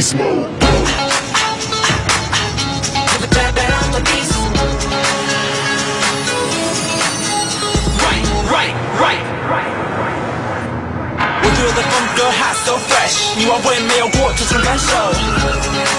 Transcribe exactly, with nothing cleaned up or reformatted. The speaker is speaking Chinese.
beast mode. Put the bad bad on the beast. Right, right, right, right. 我的风格 hot so fresh，你往未没有过这种感受。